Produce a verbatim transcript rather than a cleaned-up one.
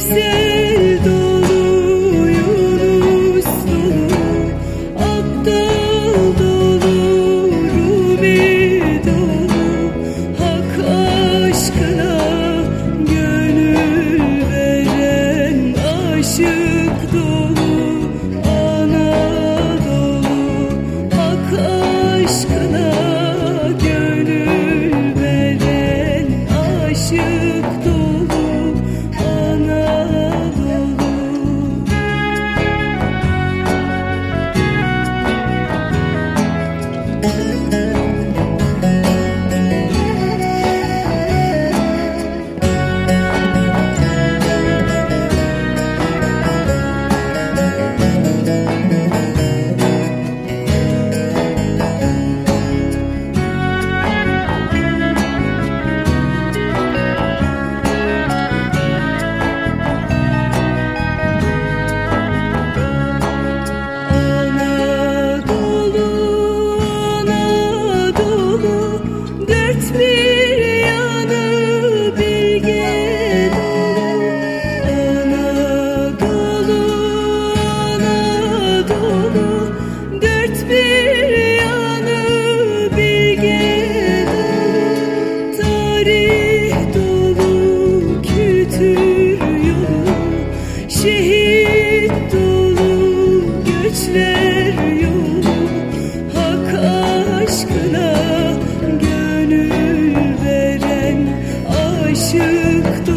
sel dolu, Yunus dolu, Abdal dolu, Rumi dolu, hak aşkına gönül veren aşık dolu, Anadolu, hak aşkına gönül veren aşık dolu, Anadolu. Dört bir yanı bilge dolu, Anadolu, Anadolu, dört bir yanı bilge dolu, tarih dolu, kültür yolu, şehit dolu, göçler yolu, hak aşkına gönül veren aşık dolu.